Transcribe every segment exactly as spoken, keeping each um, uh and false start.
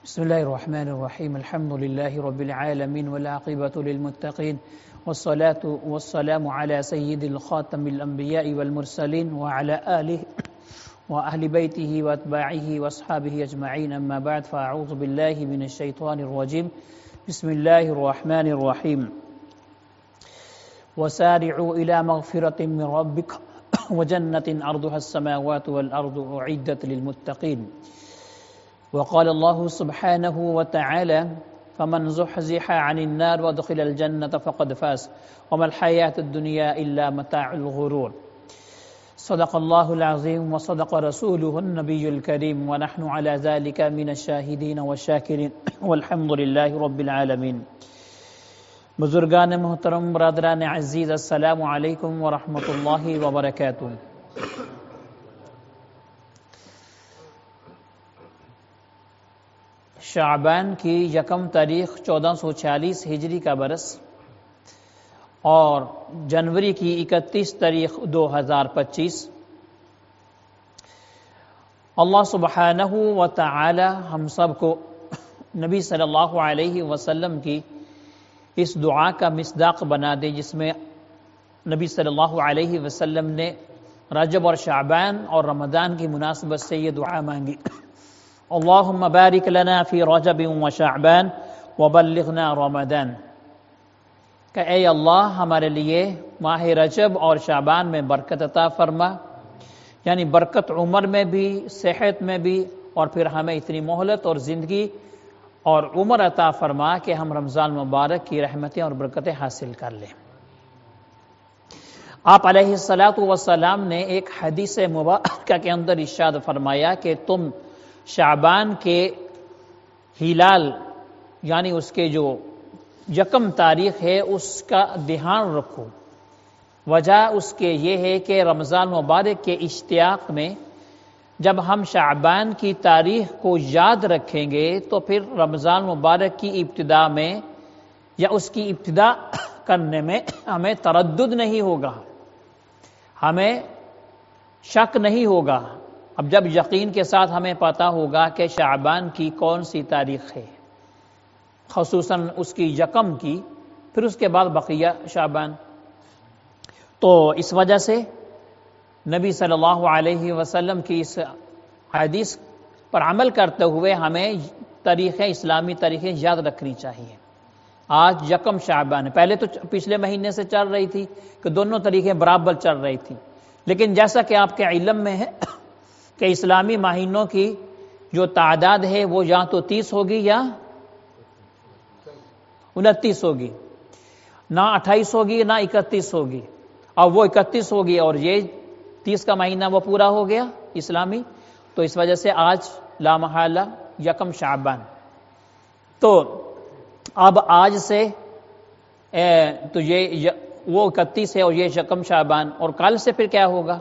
بسم الله الرحمن الرحيم الحمد لله رب العالمين والعاقبة للمتقين والصلاة والسلام على سيد الخاتم الأنبياء والمرسلين وعلى آله وأهل بيته وأتباعه وأصحابه أجمعين أما بعد فأعوذ بالله من الشيطان الرجيم بسم الله الرحمن الرحيم وسارعوا إلى مغفرة من ربك وجنة عرضها السماوات والأرض أعدت للمتقين وقال الله سبحانه وتعالى فمن زحزح عن النار وادخل الجنة فقد فاز وما الحياة الدنيا إلا متاع الغرور صدق الله العظيم وصدق رسوله النبي الكريم ونحن على ذلك من الشاهدين والشاكرين والحمد لله رب العالمين. بزرگان محترم، برادران عزیز، السلام علیکم ورحمۃ اللہ وبرکاتہ. شعبان کی یکم تاریخ چودہ سو چھیالیس ہجری کا برس اور جنوری کی اکتیس تاریخ دو ہزار پچیس. اللہ سبحانہ و تعالی ہم سب کو نبی صلی اللہ علیہ وسلم کی اس دعا کا مصداق بنا دے جس میں نبی صلی اللہ علیہ وسلم نے رجب اور شعبان اور رمضان کی مناسبت سے یہ دعا مانگی. اللہم بارک لنا فی رجب و شعبان وبلغنا رمضان، کہ اے اللہ ہمارے لیے ماہ رجب اور شعبان میں برکت عطا فرما، یعنی برکت عمر میں بھی، صحت میں بھی، اور پھر ہمیں اتنی مہلت اور زندگی اور عمر عطا فرما کہ ہم رمضان مبارک کی رحمتیں اور برکتیں حاصل کر لیں. آپ علیہ الصلاۃ والسلام نے ایک حدیث مبارکہ کے اندر ارشاد فرمایا کہ تم شعبان کے ہلال یعنی اس کے جو یکم تاریخ ہے اس کا دھیان رکھو. وجہ اس کے یہ ہے کہ رمضان مبارک کے اشتیاق میں جب ہم شعبان کی تاریخ کو یاد رکھیں گے تو پھر رمضان مبارک کی ابتدا میں یا اس کی ابتدا کرنے میں ہمیں تردد نہیں ہوگا، ہمیں شک نہیں ہوگا. اب جب یقین کے ساتھ ہمیں پتہ ہوگا کہ شعبان کی کون سی تاریخ ہے، خصوصاً اس کی یکم کی، پھر اس کے بعد بقیہ شعبان، تو اس وجہ سے نبی صلی اللہ علیہ وسلم کی اس حدیث پر عمل کرتے ہوئے ہمیں تاریخیں اسلامی تاریخیں یاد رکھنی چاہیے. آج یکم شعبان ہے، پہلے تو پچھلے مہینے سے چل رہی تھی کہ دونوں تاریخیں برابر چل رہی تھی، لیکن جیسا کہ آپ کے علم میں ہے کہ اسلامی مہینوں کی جو تعداد ہے وہ یا تو تیس ہوگی یا انتیس ہوگی، نہ اٹھائیس ہوگی نہ اکتیس ہوگی، اور وہ اکتیس ہوگی اور یہ تیس کا مہینہ وہ پورا ہو گیا اسلامی. تو اس وجہ سے آج لا محالہ یکم شعبان. تو اب آج سے تو یہ وہ اکتیس ہے اور یہ یکم شعبان، اور کل سے پھر کیا ہوگا،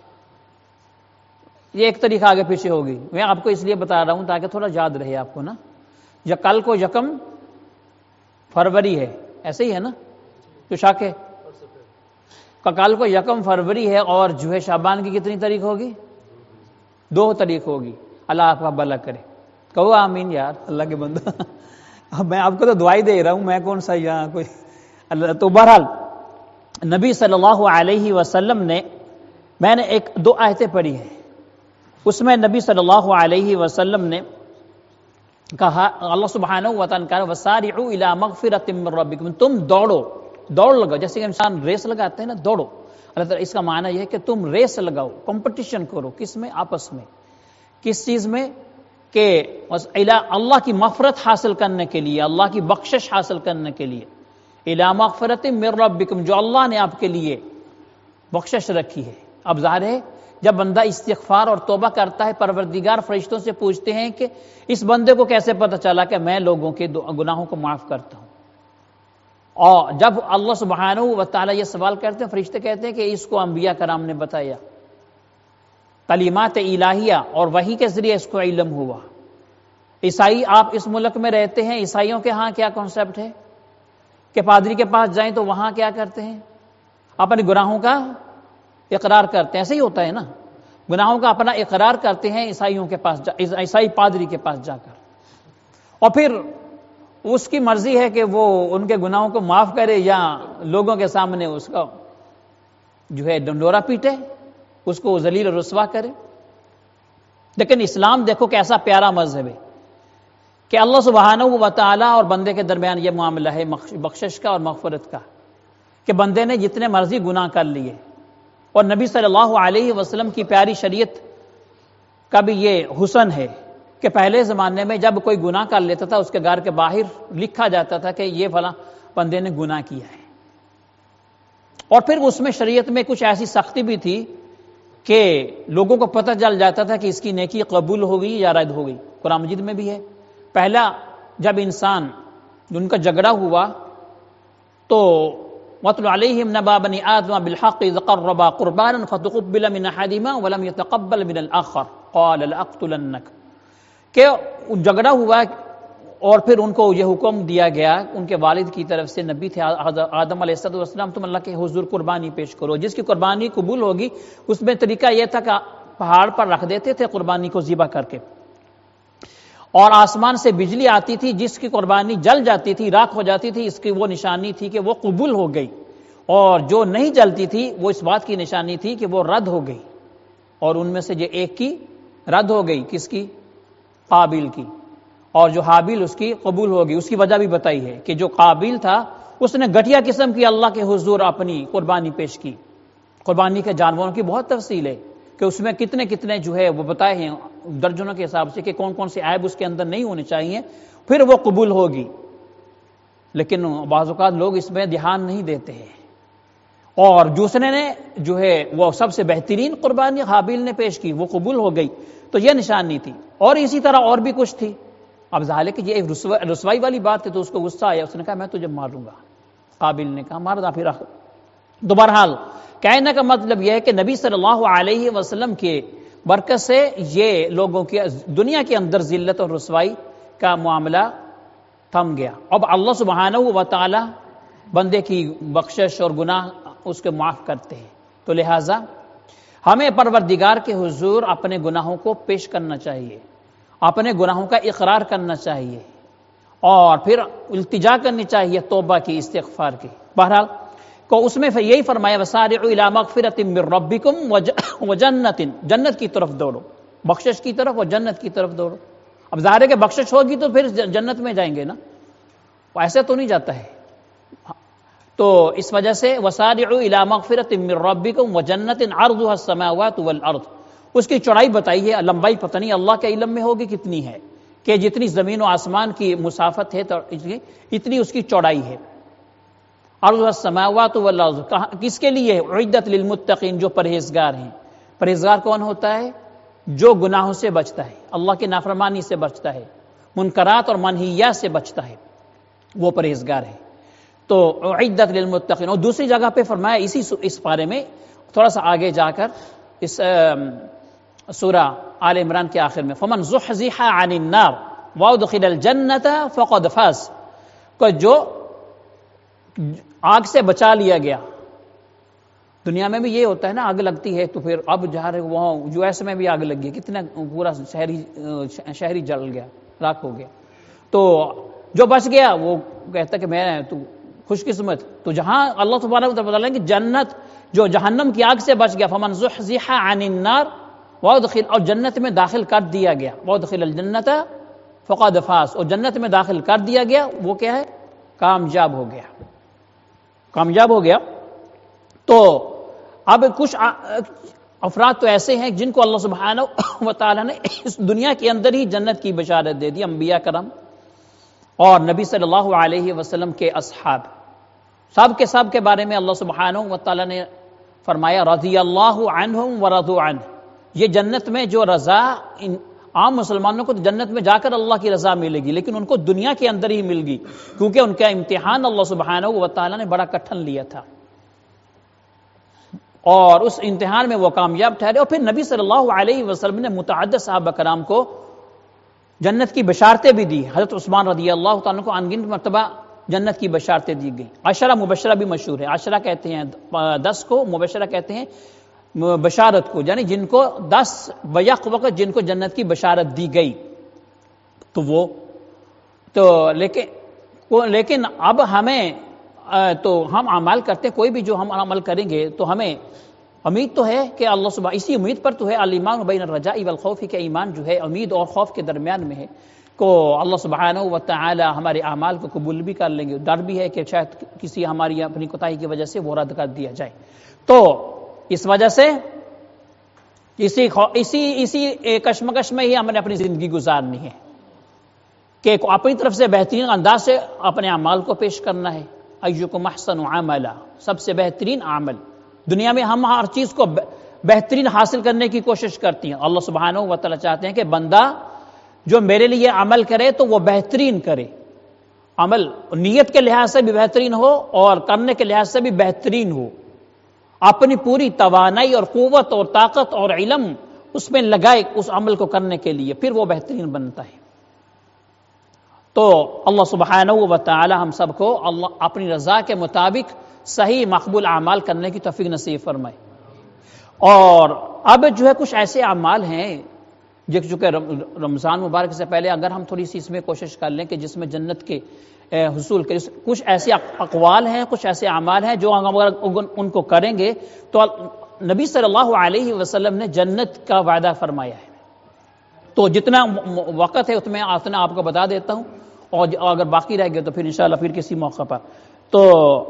یہ ایک طریقہ آگے پیچھے ہوگی. میں آپ کو اس لیے بتا رہا ہوں تاکہ تھوڑا یاد رہے آپ کو نا. یا کل کو یکم فروری ہے، ایسے ہی ہے نا، تو شاک ہے کل کو یکم فروری ہے اور جو ہے شعبان کی کتنی تاریخ ہوگی، دو تاریخ ہوگی. اللہ آپ کا بھلا کرے، کہو آمین یار اللہ کے بندہ. میں آپ کو تو دعائی دے رہا ہوں، میں کون سا یہاں کوئی اللہ. تو بہرحال نبی صلی اللہ علیہ وسلم نے میں نے ایک دو آیتیں پڑھی ہیں، اس میں نبی صلی اللہ علیہ وسلم نے کہا، اللہ سبحانہ و تعالیٰ نے کہا وَسَارِعُوا إِلَىٰ مَغْفِرَةٍ مِّن رَبِّكُمْ، تم دوڑو، دوڑ لگاؤ. جیسے کہ انسان ریس لگاتے ہیں نا، دوڑو. اللہ تعالیٰ اس کا معنی یہ ہے کہ تم ریس لگاؤ، کمپٹیشن کرو. کس میں؟ آپس میں. کس چیز میں؟ کہ اللہ کی مغفرت حاصل کرنے کے لیے، اللہ کی بخشش حاصل کرنے کے لیے. إِلَىٰ مَغْفِرَةٍ مِّن رَبِّكُمْ، جو اللہ نے آپ کے لیے بخشش رکھی ہے. اب ظاہر ہے جب بندہ استغفار اور توبہ کرتا ہے، پروردگار فرشتوں سے پوچھتے ہیں کہ اس بندے کو کیسے پتہ چلا کہ میں لوگوں کے گناہوں کو معاف کرتا ہوں. اور جب اللہ سبحانہ و تعالیٰ یہ سوال کرتے ہیں، فرشتے کہتے ہیں کہ اس کو انبیاء کرام نے بتایا، کلمات الہیہ اور وحی کے ذریعے اس کو علم ہوا. عیسائی، آپ اس ملک میں رہتے ہیں، عیسائیوں کے ہاں کیا کنسپٹ ہے کہ پادری کے پاس جائیں تو وہاں کیا کرتے ہیں، اپنے گناہوں کا اقرار کرتے ہیں. ایسے ہی ہوتا ہے نا، گناہوں کا اپنا اقرار کرتے ہیں عیسائیوں کے پاس جا عیسائی پادری کے پاس جا کر. اور پھر اس کی مرضی ہے کہ وہ ان کے گناہوں کو معاف کرے یا لوگوں کے سامنے اس کا جو ہے ڈنڈورا پیٹے، اس کو ذلیل و رسوا کرے۔ لیکن اسلام دیکھو کیسا پیارا مذہب ہے کہ اللہ سبحانہ و تعالیٰ اور بندے کے درمیان یہ معاملہ ہے بخشش کا اور مغفرت کا، کہ بندے نے جتنے مرضی گناہ کر لیے، اور نبی صلی اللہ علیہ وسلم کی پیاری شریعت کا بھی یہ حسن ہے کہ پہلے زمانے میں جب کوئی گناہ کر لیتا تھا اس کے گھر کے باہر لکھا جاتا تھا کہ یہ فلاں بندے نے گناہ کیا ہے، اور پھر اس میں شریعت میں کچھ ایسی سختی بھی تھی کہ لوگوں کو پتہ چل جاتا تھا کہ اس کی نیکی قبول ہو گئی یا رد ہو گئی۔ قرآن مجید میں بھی ہے، پہلا جب انسان ان کا جھگڑا ہوا تو وَاتْلُ عَلَيْهِمْ نَبَأَ بَنِي آدَمَ بِالْحَقِّ إِذْ قَرَّبَا قُرْبَانًا فَتُقُبِّلَ مِنْ أَحَدِهِمَا وَلَمْ يَتَقَبَّلْ مِنَ الْآخَرِ قَالَ لَأَقْتُلَنَّكَ، کہ جھگڑا ہوا اور پھر ان کو یہ حکم دیا گیا ان کے والد کی طرف سے، نبی تھے آدم علیہ السلام، تم اللہ کے حضور قربانی پیش کرو، جس کی قربانی قبول ہوگی اس میں طریقہ یہ تھا کہ پہاڑ پر رکھ دیتے تھے قربانی کو ذبح کر کے، اور آسمان سے بجلی آتی تھی، جس کی قربانی جل جاتی تھی راکھ ہو جاتی تھی، اس کی وہ نشانی تھی کہ وہ قبول ہو گئی، اور جو نہیں جلتی تھی وہ اس بات کی نشانی تھی کہ وہ رد ہو گئی، اور ان میں سے جو ایک کی رد ہو گئی، کس کی؟ قابیل کی، اور جو حابیل اس کی قبول ہوگی۔ اس کی وجہ بھی بتائی ہے کہ جو قابیل تھا اس نے گھٹیا قسم کی اللہ کے حضور اپنی قربانی پیش کی۔ قربانی کے جانوروں کی بہت تفصیل ہے کہ اس میں کتنے کتنے جو ہے وہ بتائے ہیں درجنوں کے حساب سے کہ کون کون سے عیب اس کے اندر نہیں ہونے چاہیے، پھر وہ قبول ہوگی۔ لیکن بعض اوقات لوگ اس میں دھیان نہیں دیتے ہیں، اور دوسرے نے جو ہے وہ سب سے بہترین قربانی حابیل نے پیش کی، وہ قبول ہو گئی، تو یہ نشانی تھی۔ اور اسی طرح اور بھی کچھ تھی۔ اب ظاہر ہے کہ یہ ایک رسوائی والی بات ہے تو اس کو غصہ آیا، اس نے کہا میں تجھے ماروں گا۔ قابل نے کہا مار دا پھر۔ تو بہرحال کہنے کا مطلب یہ ہے کہ نبی صلی اللہ علیہ وسلم کے برکت سے یہ لوگوں کی دنیا کے اندر ذلت اور رسوائی کا معاملہ تھم گیا۔ اب اللہ سبحانہ و تعالی بندے کی بخشش اور گناہ اس کے معاف کرتے ہیں، تو لہٰذا ہمیں پروردگار کے حضور اپنے گناہوں کو پیش کرنا چاہیے، اپنے گناہوں کا اقرار کرنا چاہیے، اور پھر التجا کرنی چاہیے توبہ کی، استغفار کی۔ بہرحال کو اس میں یہی فرمایا وَسَارِعُوا إِلَىٰ مَغْفِرَةٍ مِّن رَبِّكُمْ وَجَنَّةٍ، جنت کی طرف دوڑو، بخشش کی طرف اور جنت کی طرف دوڑو۔ اب ظاہر ہے کہ بخشش ہوگی تو پھر جنت میں جائیں گے نا، ایسے تو نہیں جاتا ہے۔ تو اس وجہ سے وَسَارِعُوا إِلَىٰ مَغْفِرَةٍ مِّن رَبِّكُمْ وَجَنَّةٍ عَرْضُهَا السَّمَاوَاتُ وَالْأَرْضُ، اس کی چوڑائی بتائی ہے، لمبائی پتہ نہیں اللہ کے علم میں ہوگی کتنی ہے، کہ جتنی زمین و آسمان کی مسافت ہے تو اتنی اس کی چوڑائی ہے۔ عرض السماوات والارض، کس کے لیے؟ عدت للمتقین، جو پرہیزگار ہیں۔ پرہیزگار کون ہوتا ہے؟ جو گناہوں سے بچتا ہے، اللہ کی نافرمانی سے بچتا ہے، منکرات اور منہیات سے بچتا ہے، وہ پرہیزگار ہے۔ تو عدت للمتقین۔ اور دوسری جگہ پہ فرمایا اسی اس بارے میں تھوڑا سا آگے جا کر اس سورہ آل عمران کے آخر میں فمن زحزح عن النار وادخل الجنۃ فقد فاز، کہ جو آگ سے بچا لیا گیا۔ دنیا میں بھی یہ ہوتا ہے نا، آگ لگتی ہے تو پھر اب جا رہے وہاں یو ایس میں بھی آگ لگ گئی، کتنا پورا شہری شہری جل گیا، راکھ ہو گیا۔ تو جو بچ گیا وہ کہتا کہ میں تو خوش قسمت۔ تو جہاں اللہ سبحانہ و تعالیٰ بتا رہے ہیں کہ جنت جو جہنم کی آگ سے بچ گیا، فمن زحزح عن النار وادخل، اور جنت میں داخل کر دیا گیا، وادخل الجنۃ فقد فاز، اور جنت میں داخل کر دیا گیا، وہ کیا ہے؟ کامیاب ہو گیا، کامیاب ہو گیا۔ تو اب کچھ افراد تو ایسے ہیں جن کو اللہ سبحانہ و تعالیٰ نے اس دنیا کے اندر ہی جنت کی بشارت دے دی، انبیاء کرام اور نبی صلی اللہ علیہ وسلم کے اصحاب، سب کے سب کے بارے میں اللہ سبحانہ و تعالیٰ نے فرمایا رضی اللہ عنہم ورضوا عنہ۔ یہ جنت میں جو رضا، عام مسلمانوں کو تو جنت میں جا کر اللہ کی رضا ملے گی، لیکن ان کو دنیا کے اندر ہی مل گی، کیونکہ ان کا امتحان اللہ سبحانہ و تعالیٰ نے بڑا کٹھن لیا تھا، اور اس امتحان میں وہ کامیاب ٹھہرے۔ اور پھر نبی صلی اللہ علیہ وسلم نے متعدد صحابہ کرام کو جنت کی بشارتیں بھی دی۔ حضرت عثمان رضی اللہ تعالیٰ کو انگنت مرتبہ جنت کی بشارتیں دی گئی۔ عشرہ مبشرہ بھی مشہور ہے، عشرہ کہتے ہیں دس کو، مبشرہ کہتے ہیں بشارت کو، یعنی جن کو دس بیک وقت جن کو جنت کی بشارت دی گئی، تو وہ تو لیکن لیکن اب ہمیں تو ہم عمل کرتے کوئی بھی جو ہم عمل کریں گے تو ہمیں امید تو ہے کہ اللہ سبحانہ اسی امید پر تو ہے الایمان بین الرجاء والخوف کہ ایمان جو ہے امید اور خوف کے درمیان میں ہے کو اللہ سبحانہ و تعالی ہمارے اعمال کو قبول بھی کر لیں گے. ڈر بھی ہے کہ شاید کسی ہماری اپنی کوتاہی کی وجہ سے وہ رد کر دیا جائے. تو اس وجہ سے اسی اسی اسی کشمکش میں ہی ہم نے اپنی زندگی گزارنی ہے کہ اپنی طرف سے بہترین انداز سے اپنے اعمال کو پیش کرنا ہے. ایکم احسن عملا, سب سے بہترین عمل. دنیا میں ہم ہر چیز کو بہترین حاصل کرنے کی کوشش کرتی ہیں. اللہ سبحانہ و تعالی چاہتے ہیں کہ بندہ جو میرے لیے عمل کرے تو وہ بہترین کرے. عمل نیت کے لحاظ سے بھی بہترین ہو اور کرنے کے لحاظ سے بھی بہترین ہو. اپنی پوری توانائی اور قوت اور طاقت اور علم اس میں لگائے اس عمل کو کرنے کے لیے, پھر وہ بہترین بنتا ہے. تو اللہ سبحانہ و تعالی ہم سب کو اللہ اپنی رضا کے مطابق صحیح مقبول اعمال کرنے کی توفیق نصیب فرمائے. اور اب جو ہے کچھ ایسے اعمال ہیں چونکہ رمضان مبارک سے پہلے اگر ہم تھوڑی سی اس میں کوشش کر لیں کہ جس میں جنت کے حصول کے کچھ ایسے اقوال ہیں, کچھ ایسے اعمال ہیں جو ہم اگر ان کو کریں گے تو نبی صلی اللہ علیہ وسلم نے جنت کا وعدہ فرمایا ہے. تو جتنا وقت ہے اتنا اتنا آپ کو بتا دیتا ہوں, اور اگر باقی رہ گئے تو پھر انشاءاللہ پھر کسی موقع پر. تو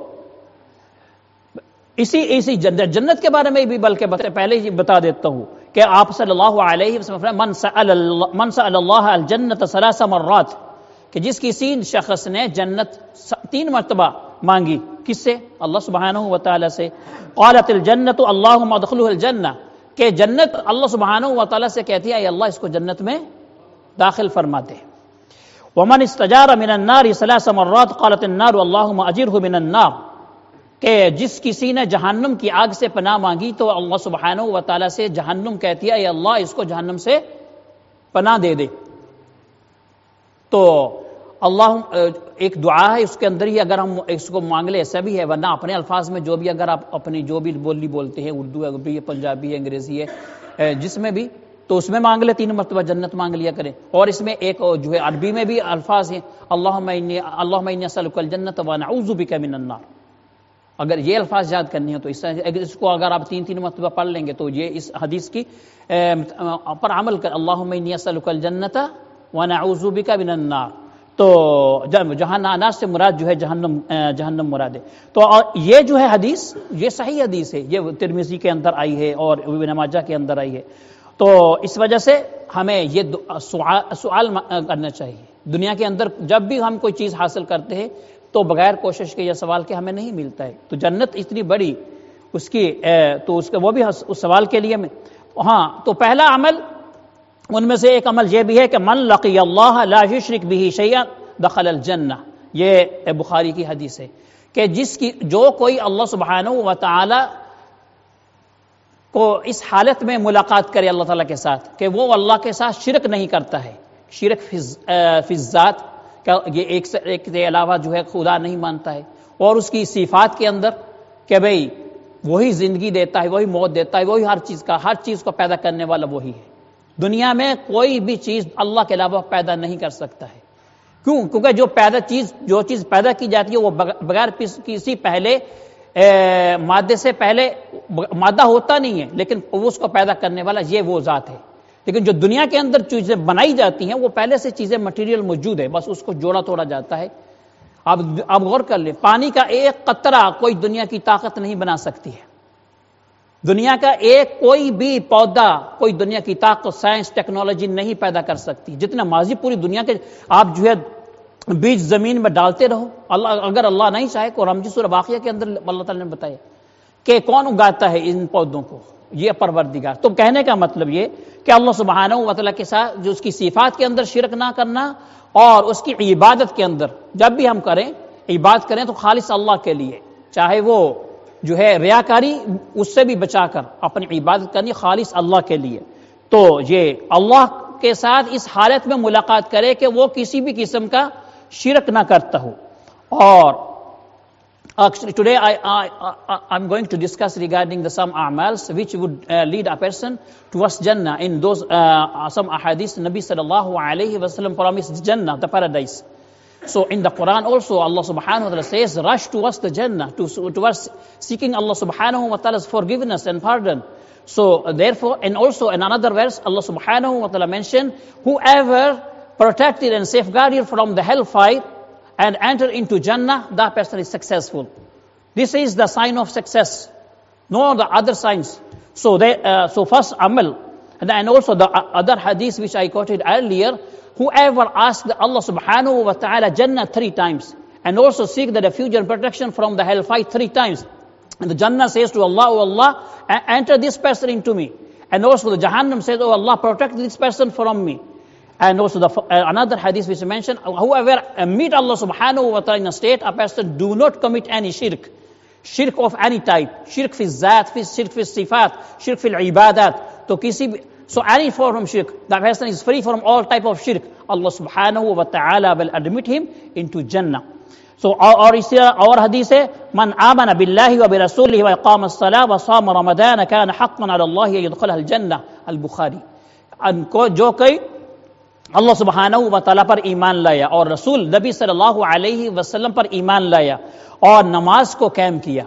اسی اسی جنت کے بارے میں بھی بلکہ پہلے ہی بتا دیتا ہوں کہ آپ صلی اللہ علیہ وسلم من سأل من سأل اللہ الجنت ثلاث مرات, کہ جس کسی شخص نے جنت تین مرتبہ مانگی. کس سے؟ اللہ سبحانہ و تعالی سے. قالت الجنت اللہم ادخلہ الجنہ, کہ جنت اللہ سبحانہ و تعالی سے کہتی ہے اے اللہ اس کو جنت میں داخل فرما دے. ومن استجار من النار ثلاث مرات قالت النار اللہم اجرہ من النار, کہ جس کسی نے جہنم کی آگ سے پناہ مانگی تو اللہ سبحانہ و تعالی سے جہنم کہتی ہے اے اللہ اس کو جہنم سے پناہ دے دے. تو اللہ ایک دعا ہے, اس کے اندر ہی اگر ہم اس کو مانگ لیں ایسا بھی ہے, ورنہ اپنے الفاظ میں جو بھی اگر آپ اپنی جو بھی بولی بولتے ہیں, اردو ہے, عربی ہے, پنجابی ہے, انگریزی ہے, جس میں بھی, تو اس میں مانگ لے, تین مرتبہ جنت مانگ لیا کریں. اور اس میں ایک جو ہے عربی میں بھی الفاظ ہیں اللہم انی اللہم انی اسألک الجنت ونعوذ بک من النار. اگر یہ الفاظ یاد کرنی ہو تو اس اس کو اگر آپ تین تین مرتبہ پڑھ لیں گے تو یہ اس حدیث کی پر عمل کر, اللہم انی اسألک الجنت ونعوذ بک من النار. تو جہنم سے مراد جو ہے جہنم جہنم مراد ہے. تو یہ جو ہے حدیث یہ صحیح حدیث ہے, یہ ترمذی کے اندر آئی ہے اور ابن ماجہ کے اندر آئی ہے. تو اس وجہ سے ہمیں یہ سوال کرنا چاہیے. دنیا کے اندر جب بھی ہم کوئی چیز حاصل کرتے ہیں تو بغیر کوشش کے یا سوال کے ہمیں نہیں ملتا ہے. تو جنت اتنی بڑی اس کی تو اس کے وہ بھی اس سوال کے لیے میں ہاں. تو پہلا عمل ان میں سے ایک عمل یہ بھی ہے کہ من لقی اللہ لا یشرک بہ شیئا دخل الجنہ. یہ بخاری کی حدیث ہے کہ جس کی جو کوئی اللہ سبحانہ و تعالی کو اس حالت میں ملاقات کرے اللہ تعالیٰ کے ساتھ کہ وہ اللہ کے ساتھ شرک نہیں کرتا ہے, شرک فی الذات, یہ ایک سے ایک کے علاوہ جو ہے خدا نہیں مانتا ہے, اور اس کی صفات کے اندر کہ بھئی وہی زندگی دیتا ہے, وہی موت دیتا ہے, وہی ہر چیز کا ہر چیز کو پیدا کرنے والا وہی ہے. دنیا میں کوئی بھی چیز اللہ کے علاوہ پیدا نہیں کر سکتا ہے. کیوں؟ کیونکہ جو پیدا چیز جو چیز پیدا کی جاتی ہے وہ بغیر کسی پہلے مادے سے پہلے مادہ ہوتا نہیں ہے, لیکن اس کو پیدا کرنے والا یہ وہ ذات ہے. لیکن جو دنیا کے اندر چیزیں بنائی جاتی ہیں وہ پہلے سے چیزیں مٹیریل موجود ہے, بس اس کو جوڑا توڑا جاتا ہے. اب اب غور کر لیں, پانی کا ایک قطرہ کوئی دنیا کی طاقت نہیں بنا سکتی ہے. دنیا کا ایک کوئی بھی پودا کوئی دنیا کی طاقت سائنس ٹیکنالوجی نہیں پیدا کر سکتی. جتنا ماضی پوری دنیا کے آپ جو ہے بیج زمین میں ڈالتے رہو, اللہ اگر اللہ نہیں چاہے, قرآن کی سورہ واقعہ کے اندر اللہ تعالیٰ نے بتایا کہ کون اگاتا ہے ان پودوں کو, یہ پروردگار. تو کہنے کا مطلب یہ کہ اللہ سبحانہ و تعالیٰ کے ساتھ جو اس کی صفات کے اندر شرک نہ کرنا, اور اس کی عبادت کے اندر جب بھی ہم کریں عبادت کریں تو خالص اللہ کے لیے, چاہے وہ جو ہے ریاکاری اس سے بھی بچا کر اپنی عبادت کرنی خالص اللہ کے لیے. تو یہ اللہ کے ساتھ اس حالت میں ملاقات کرے کہ وہ کسی بھی قسم کا شرک نہ کرتا ہو. اور actually today I, I, I, I'm going to discuss regarding the some a'mals which would uh, lead a person towards Jannah. In those uh, some ahadith Nabi sallallahu alayhi wa sallam promised Jannah, the paradise. So in the Quran also Allah subhanahu wa ta'ala says, rush towards the Jannah, to, towards seeking Allah subhanahu wa ta'ala's forgiveness and pardon. So uh, therefore, and also in another verse, Allah subhanahu wa ta'ala mentioned, whoever protected and safeguarded from the hellfire and entered into Jannah, that person is successful. This is the sign of success, no the other signs. So they, uh, so first amal, and then also the other hadith which I quoted earlier, whoever asks Allah subhanahu wa ta'ala Jannah three times, and also seek the refuge and protection from the hellfire three times, and the Jannah says to Allah, oh Allah, enter this person into me. And also the Jahannam says, oh Allah, protect this person from me. And also the, uh, another hadith which I mentioned, whoever uh, meet Allah subhanahu wa ta'ala in a state, a person do not commit any shirk. Shirk of any type. Shirk fi zat, shirk fi sifat, shirk fi ibadat. So, kisi, so any form of shirk, that person is free from all type of shirk. Allah subhanahu wa ta'ala will admit him into Jannah. So اور اس اور حدیث ہے من آمن باللہ وبرسولہ واقام الصلاۃ وصام رمضان كان حقا على الله ان يدخله الجنہ البخاری. جو کوئی اللہ سبحانہ و تعالیٰ پر ایمان لایا اور رسول نبی صلی اللہ علیہ وسلم پر ایمان لایا اور نماز کو قائم کیا.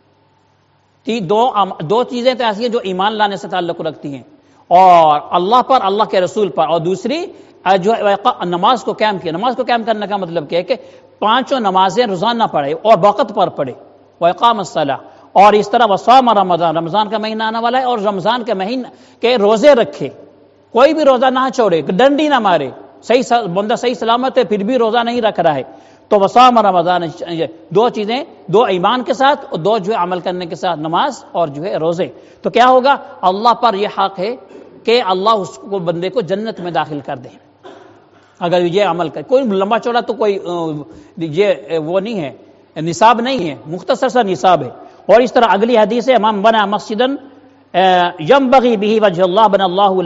دو دو چیزیں تو ایسی ہیں جو ایمان لانے سے تعلق رکھتی ہیں، اور اللہ پر، اللہ کے رسول پر، اور دوسری جو نماز کو قائم کیا. نماز کو قائم کرنے کا مطلب کیا ہے کہ پانچوں نمازیں روزانہ پڑھے اور وقت پر پڑھے. وَإِقَامَ الصَّلَاةِ، اور اس طرح وَصَامَ رمضان، رمضان کا مہینہ آنے والا ہے اور رمضان کے مہینے کے روزے رکھے، کوئی بھی روزہ نہ چھوڑے، ڈنڈی نہ مارے. صحیح بندہ صحیح سلامت ہے پھر بھی روزہ نہیں رکھ رہا ہے، تو وصام رمضان. دو چیزیں، دو ایمان کے ساتھ اور دو جو ہے عمل کرنے کے ساتھ، نماز اور جو ہے روزے. تو کیا ہوگا؟ اللہ پر یہ حق ہے کہ اللہ اس کو بندے کو جنت میں داخل کر دے اگر یہ عمل کرے. کوئی لمبا چوڑا تو کوئی یہ وہ نہیں ہے، نصاب نہیں ہے، مختصر سا نصاب ہے. اور اس طرح اگلی حدیث ہے، من بنا مسجدن ينبغي به وجه الله بنى الله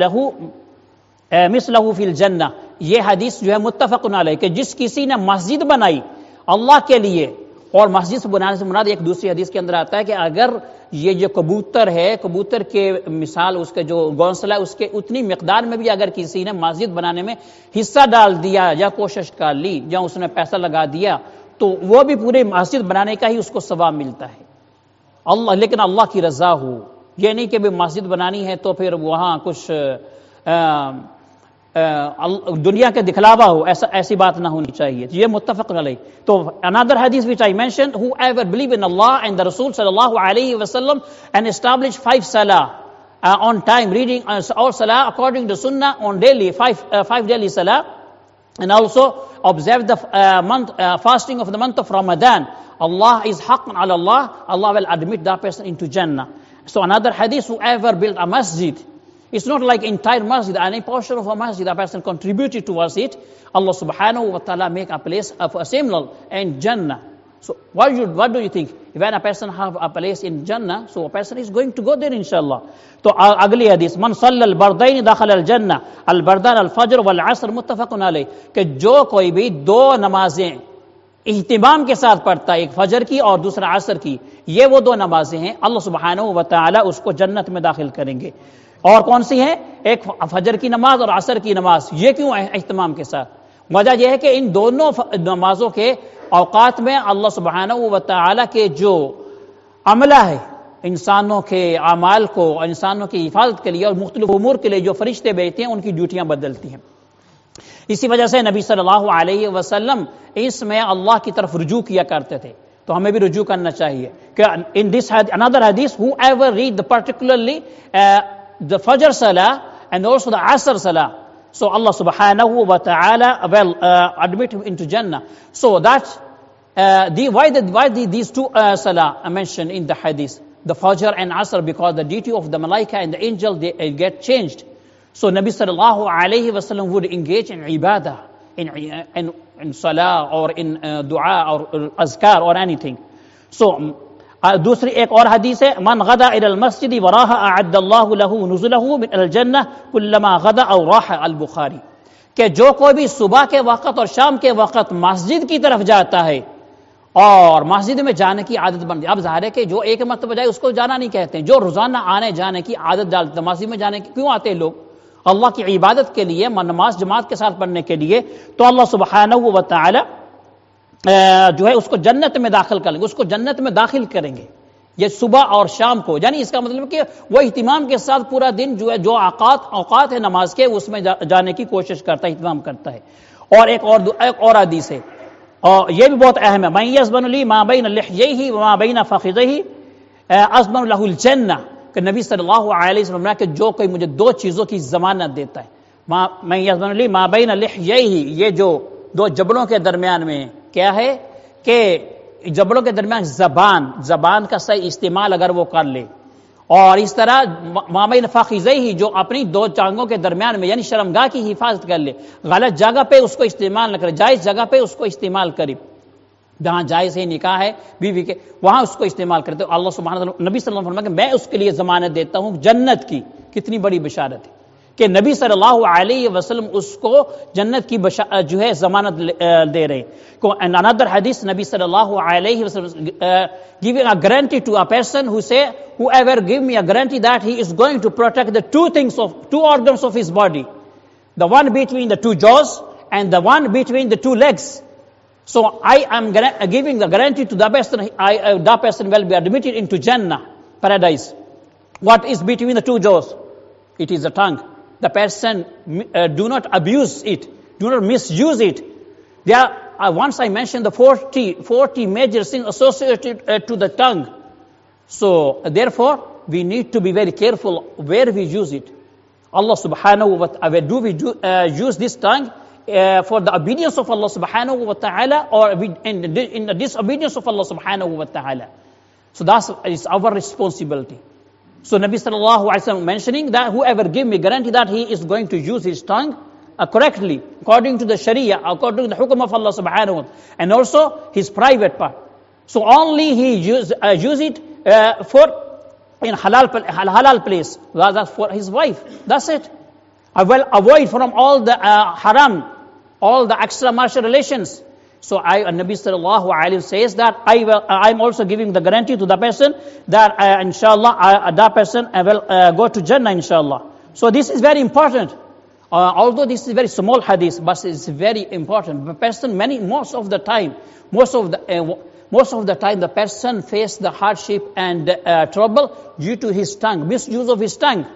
له مثله في الجنہ. یہ حدیث جو ہے متفق علیہ کہ جس کسی نے مسجد بنائی اللہ کے لیے، اور مسجد سے بنانے سے مراد ایک دوسری حدیث کے اندر آتا ہے کہ اگر یہ جو کبوتر ہے، کبوتر کے مثال اس کے جو گھونسلہ ہے اس کے اتنی مقدار میں بھی اگر کسی نے مسجد بنانے میں حصہ ڈال دیا یا کوشش کر لی یا اس نے پیسہ لگا دیا تو وہ بھی پورے مسجد بنانے کا ہی اس کو ثواب ملتا ہے. اللہ لیکن اللہ کی رضا ہو، یہ نہیں کہ مسجد بنانی ہے تو پھر وہاں کچھ دنیا کے دکھلاوا ہو، ایسا ایسی بات نہ ہونی چاہیے. یہ متفق علیہ. تو another hadith which I mentioned, whoever believe in Allah and the Rasul sallallahu alayhi wa sallam and establish five salah uh, on time, reading uh, all salah according to sunnah on daily, five uh, five daily salah, and also observe the uh, month uh, fasting of the month of Ramadan, Allah is haqqan ala Allah, Allah will admit that person into Jannah. So another hadith, whoever built a masjid, it's not like entire masjid, any portion of a masjid, a person contributed towards it, Allah subhanahu wa ta'ala make a place of a similar in Jannah. So what, you, what do you think? When a person have a place in Jannah, so a person is going to go there inshallah. تو اگلی حدیث، من صلی البردین دخل الجنہ البردان الفجر والعصر متفق علیہ، کہ جو کوئی بھی دو نمازیں اہتمام کے ساتھ پڑھتا ہے، ایک فجر کی اور دوسرا عصر کی، یہ وہ دو نمازیں ہیں، اللہ سبحانہ و تعالی اس کو جنت میں داخل کریں گے. اور کون سی ہیں؟ ایک فجر کی نماز اور عصر کی نماز. یہ کیوں اہتمام کے ساتھ؟ وجہ یہ ہے کہ ان دونوں نمازوں کے اوقات میں اللہ سبحانہ و تعالی کے جو عملہ ہے انسانوں کے اعمال کو، انسانوں کی حفاظت کے لیے اور مختلف امور کے لیے جو فرشتے بھیجتے ہیں ان کی ڈیوٹیاں بدلتی ہیں. اسی وجہ سے نبی صلی اللہ علیہ وسلم اس میں اللہ کی طرف رجوع کیا کرتے تھے، تو ہمیں بھی رجوع کرنا چاہیے. کہ in this another hadith, whoever read the particularly uh, the Fajr Salah and also the Asr Salah, so Allah subhanahu wa ta'ala will uh, admit him into Jannah. So that uh, the, why, the, why the, these two uh, Salah are mentioned in the hadith, the Fajr and Asr, because the duty of the Malaika and the angel, they uh, get changed. So Nabi sallallahu alayhi wa sallam would engage in ibadah, in, in, in salah or in uh, dua or, or azkar or anything. So دوسری ایک اور حدیث ہے، من غدا الى المسجد وراح اعد الله له نزله من الجنہ كلما غدا او راح، البخاری. کہ جو کوئی بھی صبح کے وقت اور شام کے وقت مسجد کی طرف جاتا ہے اور مسجد میں جانے کی عادت بن جائے. اب ظاہر ہے کہ جو ایک مرتبہ جائے اس کو جانا نہیں کہتے ہیں، جو روزانہ آنے جانے کی عادت ڈالتے ہیں. مسجد میں جانے کی کیوں آتے ہیں لوگ؟ اللہ کی عبادت کے لیے، نماز جماعت کے ساتھ پڑھنے کے لیے. تو اللہ سبحانہ و تعالی जो है उसको जन्नत में दाखिल करेंगे, उसको जन्नत में दाखिल करेंगे, ये सुबह और शाम को। यानी इसका मतलब कि वो इहतिमाम के साथ पूरा दिन जो है जो औकात औकात है नमाज के उसमें जा, जाने की कोशिश करता है, इहतिमाम करता है। और एक और एक और हदीस है और ये भी बहुत अहम है, मैं यज़मनु ली मा बैन लिह्यैहि व मा बैन फ़ख़िज़ैहि अज़मनु लहुल जन्नह, कि नबी सल्लल्लाहु अलैहि वसल्लम कि जो कोई मुझे दो चीजों की जमानत देता है, मा मैं यज़मनु ली मा बैन लिह्यैहि, ये जो दो जबड़ों के दरमियान में क्या है कि जबड़ों के दरमियान जबान, जबान का सही इस्तेमाल अगर वो कर ले, और इस तरह माबैन फ़ख़िज़ैहि जो अपनी दो टांगों के दरमियान में यानी शर्मगाह की हिफाजत कर ले, गलत जगह पे उसको इस्तेमाल न करे, जायज जगह पे उसको इस्तेमाल करे, जहां जायज है निकाह है बीवी के वहां उसको इस्तेमाल करते हो। अल्लाह सुब्हानहू व तआला नबी सल्लल्लाहु अलैहि वसल्लम मैं उसके लिए जमानत देता हूं जन्नत की। कितनी बड़ी बशारत है कि नबी सल्लल्लाहु अलैहि वसल्लम उसको जन्नत की जो है जमानत दे रहे। अनदर हदीस नबी सल्लल्लाहु अलैहि वसल्लम giving a guarantee to a person who से whoever give me a guarantee that he is going to protect the two things of two organs of his body, the one between the two jaws and the one between the two legs. So I am giving the guarantee to the person, I, uh, that person will be admitted into Jannah, paradise. What is between the two jaws? It is the tongue. The person uh, do not abuse it, do not misuse it. There, uh, once I mentioned the forty, forty major sins associated uh, to the tongue. So therefore, we need to be very careful where we use it. Allah subhanahu wa ta'ala, do we do, uh, use this tongue uh, for the obedience of Allah subhanahu wa ta'ala, or we, in, the, in the disobedience of Allah subhanahu wa ta'ala? So that's is our responsibility. So Nabi sallallahu alaihi wasallam mentioning that whoever give me guarantee that he is going to use his tongue uh, correctly, according to the Sharia, according to the hukum of Allah subhanahu wa ta'ala, and also his private part. So only he use, uh, use it uh, for in halal halal place, that's for his wife. That's it. I will avoid from all the uh, haram, all the extramarital relations. So I, uh, Nabi sallallahu alaihi wasallam says that I will, uh, I'm also giving the guarantee to the person that uh, inshallah uh, that person uh, will uh, go to Jannah inshallah. So this is very important. Uh, although this is very small hadith, but it's very important. The person, many most of the time, most of the uh, most of the time, the person face the hardship and uh, trouble due to his tongue, misuse of his tongue.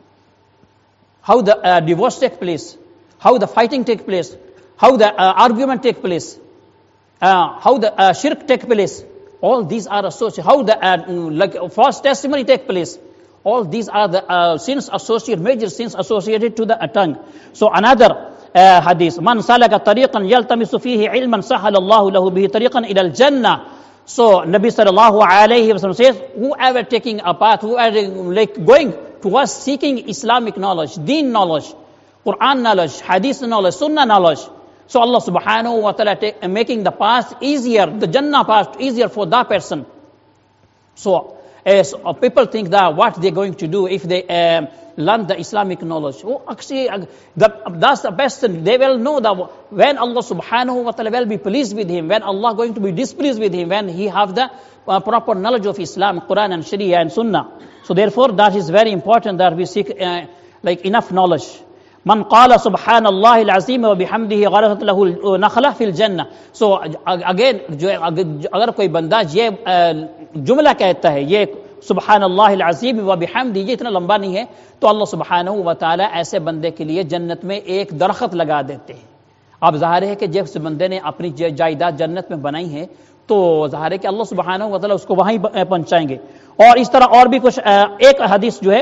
How the uh, divorce take place, how the fighting take place, how the uh, argument take place, uh, how the uh, shirk take place. All these are associated. How the uh, like false testimony take place. All these are the uh, sins associated, major sins associated to the uh, tongue. So another uh, hadith, man salaka tariqan yaltamisu fihi ilman sahala Allahu lahu bihi tariqan ila al-jannah. So Nabi sallallahu alayhi wa sallam says, whoever taking a path, whoever like going towards seeking Islamic knowledge, deen knowledge, Quran knowledge, hadith knowledge, sunnah knowledge. So Allah subhanahu wa ta'ala take, making the path easier, the Jannah path easier for that person. So as uh, people think that what they're going to do if they uh, learn the Islamic knowledge. Oh, actually, uh, the, that's the best thing. They will know that when Allah subhanahu wa ta'ala will be pleased with him, when Allah going to be displeased with him, when he have the uh, proper knowledge of Islam, Quran and Sharia and Sunnah. So therefore, that is very important that we seek uh, like enough knowledge. Man qala subhanallah al-azim wa bihamdihi gharaqat lahu nakhla fil jannah. So again, अगर कोई बंदा ये जुमला कहता है, ये सुबहानल्लाह al-azim wa bihamdihi, ये इतना लंबा नहीं है, तो अल्लाह सुब्हानहू व तआला ऐसे बंदे के लिए जन्नत में एक दरख्त लगा देते हैं. अब ज़ाहिर है कि जिस बंदे ने अपनी जायदाद जन्नत में बनाई है, तो ज़ाहिर है कि अल्लाह सुब्हानहू व तआला उसको वहीं पहुंचाएंगे. और इस तरह और भी कुछ एक हदीस जो है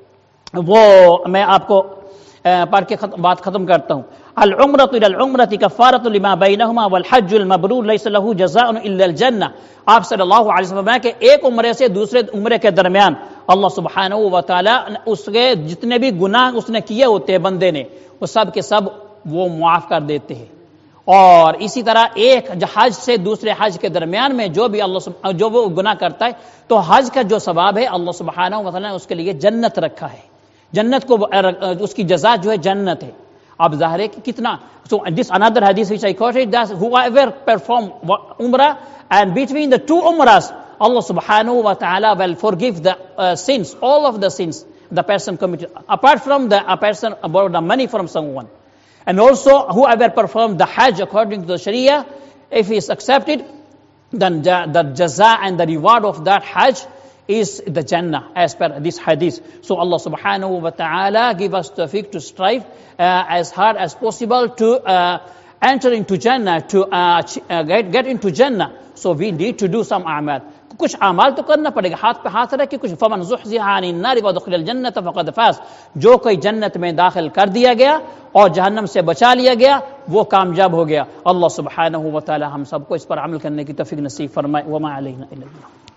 वो मैं आपको पढ़ के बात खत्म करता हूं. अल उम्रतु इलल उम्रति कफ़ारतु लिमा बैनहुमा वल हज्जुल मबरूर लैसा लहू जज़ाउन इल्लल जन्नह. आप सल्लल्लाहु अलैहि वसल्लम के एक उम्रे से दूसरे उम्रे के दरमियान अल्लाह सुब्हानहू व तआला उसके जितने भी गुनाह उसने किए होते हैं बंदे ने, वो सब के सब वो मुआफ कर देते हैं. और इसी तरह एक हज से दूसरे हज के दरमियान में जो भी अल्लाह जो वो गुनाह करता है, तो हज का जो सवाब है अल्लाह सुब्हानहू व तआला ने उसके लिए जन्नत रखा है. जन्नत को उसकी जज़ा जो है जन्नत है. अब ज़ाहिर है कि कितना. So this another hadith which I quoted, that whoever perform umrah and between the two umrahs, Allah subhanahu wa ta'ala will forgive the uh, sins, all of the sins the person committed, apart from the a person borrowed the money from someone. And also whoever performed the hajj according to the sharia, if he is accepted, then the, the jaza and the reward of that Hajj is the Jannah, as per this hadith. So Allah subhanahu wa ta'ala give us tawfiq to strive uh, as hard as possible to uh, enter into Jannah, to uh, uh, get, get into Jannah. So we need to do some a'mal. कुछ अमाल तो करना पड़ेगा, हाथ पे हाथ रख के कुछ फमन ज़ुहज़िहा अनिन नारि व दुखिलल जन्नत फ़क़द फ़ाज़, जो कोई जन्नत में दाखिल कर दिया गया और जहन्नम से बचा लिया गया वो कामयाब हो गया। अल्लाह सुब्हानहू व तआला हम सबको इस पर अमल करने की तौफीक नसीब फरमाए। वमा अलैना इल्लल बलाग।